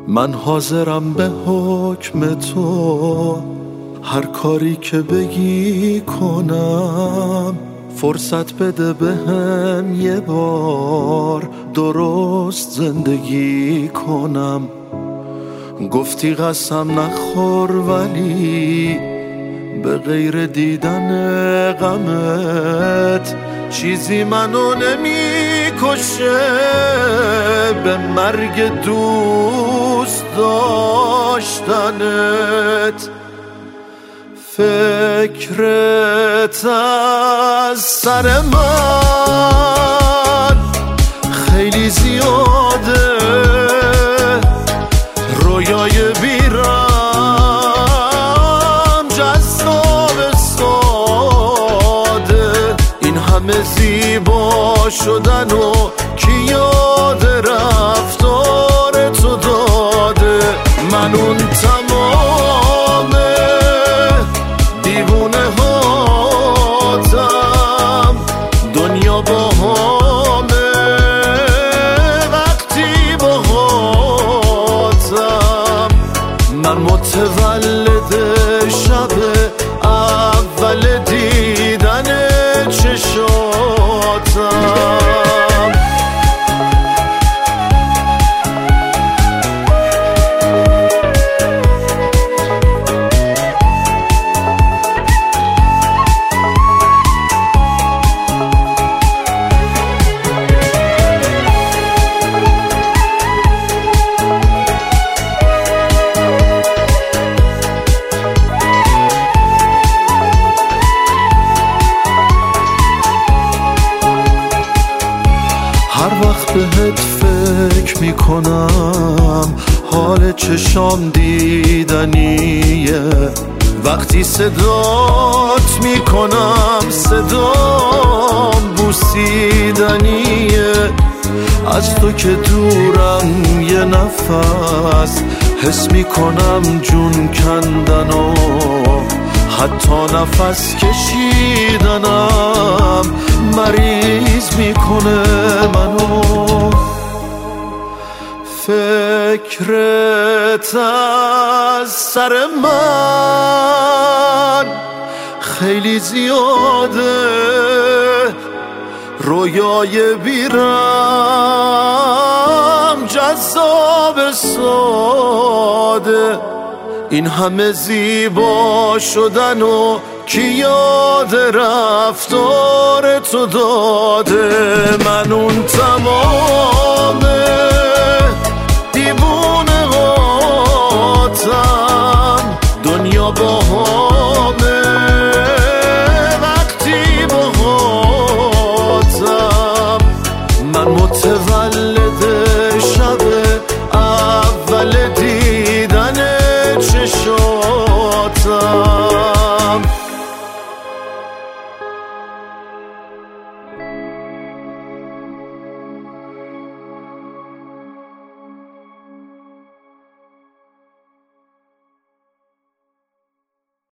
من حاضرم به حکم تو هر کاری که بگی کنم. فرصت بده بهم یه بار درست زندگی کنم. گفتی قسم نخور ولی به غیر دیدن غمت چیزی منو نمیکشه به مرگ دوست داشتنت. فکرت از سر من خیلی زیاده، رویای بیرم جذاب ساده. این همه زیبا شدن و کی یاد رفتار تو داده؟ من اون تمام دیوونه هاتم، دنیا با همه وقتی با هاتم. من متولد شب اول دیدن چشاتم. هر وقت بهت فکر میکنم حال چشام دیدنیه. وقتی صدات میکنم صدام بوسیدنیه. از تو که دورم یه نفس حس میکنم جون کندن و حتی نفس کشیدنم مریض میکنه منو. فکرت از سر من خیلی زیاده، رویای بیرم جذاب ساده. این همه زیبا شدن و کی یاد رفتار تو داده؟ من اون تمام دیوونه هاتم، دنیا با همه وقتی با هاتم. من